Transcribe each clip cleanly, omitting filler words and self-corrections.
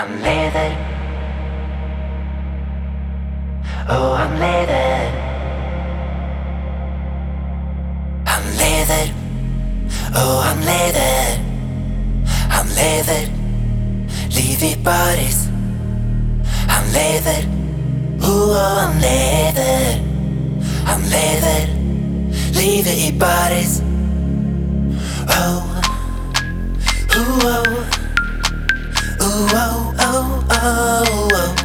Han lever. Oh, han lever. Han lever. Oh, han lever. Han lever. Liv i baris. Han lever. Oh, han lever. Han lever. Livet i baris. Oh, oh, oh. Oh, oh, oh, oh, oh.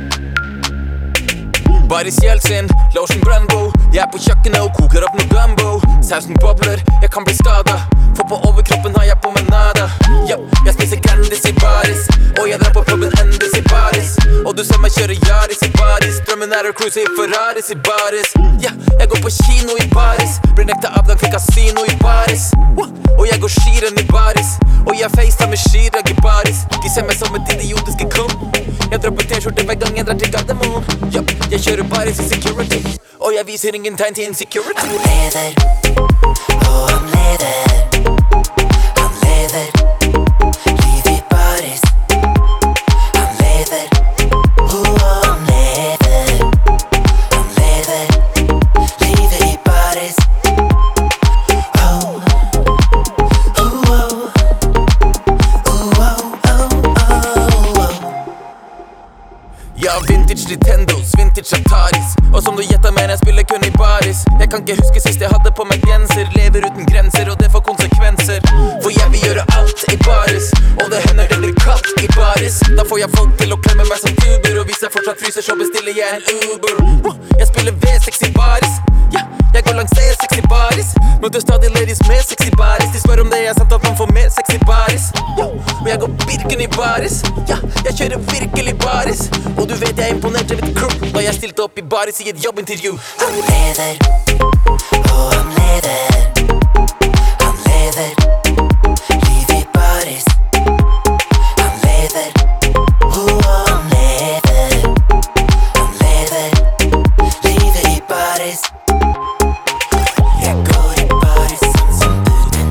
Baris Jeltsin, lotion Brandbo. Jeg på kjøkkenet og koker opp noe gumbo. Sausen bobler, jeg kan bli skadet. For på overkroppen har jeg på meg nada. Jeg spiser Candice i baris. Og jeg drar på puben Endis i baris. Og du ser meg kjøre Yaris i baris. Drømmen er å cruise i Ferraris i baris. Jeg går på kino i baris. Blir nekta avdag til kasino i baris. Og jeg går skirenn i baris. Og jeg facetimer med Chirag i baris. De ser meg som et idiotiske kom. Jeg dropper t-skjorte hver gang jeg drar til Gardermoen. Jeg kjører baris i security. Og jeg viser ingen tegn til insecurity. Han lever. Oh, han lever. Han lever. Liv i baris. Han lever. Oh, han lever. Han lever. Livet i baris. Oh, oh, oh. Oh, oh, oh, oh. Jeg har vintage Nintendos, vintage Ataris. Og som du gjetter mener jeg spiller kun i baris. Jeg kan ikke huske sist jeg hadde på meg genser. Lever uten grenser, og det får konsekvenser. For jeg vil gjøre alt i baris. Og det hender det blir kaldt i baris. Da får jeg folk til å klemme meg som tuber. Og hvis jeg fortsatt fryser, så bestiller jeg en Uber. Jeg spiller V6 i baris. Jeg går langs E6 i baris. Møter stadig ladies med sexy baris. De spør om det er sant at man får mer sex i baris. Og jeg går Birken i baris. Jeg kjører virkelig baris. Og du vet jeg imponerte mitt crew da jeg stilte opp i baris i et jobbintervju. Han lever. Oh, han lever. Han lever. Liv i baris. Han lever. Oh, han lever. Han lever. Livet i baris. Jeg går i baris sånn som Putin.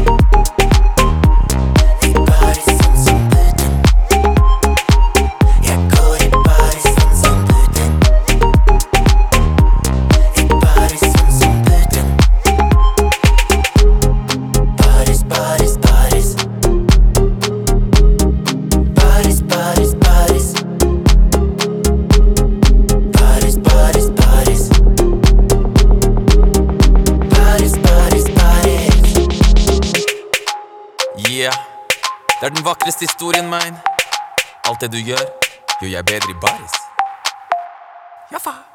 I baris sånn som Putin. Jeg går i baris sånn som Putin. I baris sånn som Putin. Baris, baris, baris. Baris, baris, baris. Baris, baris, baris. Baris, baris, baris. Yeah, det er den vakreste historien min. Alt det du gjør, gjør jeg bedre i baris. Ja, faen.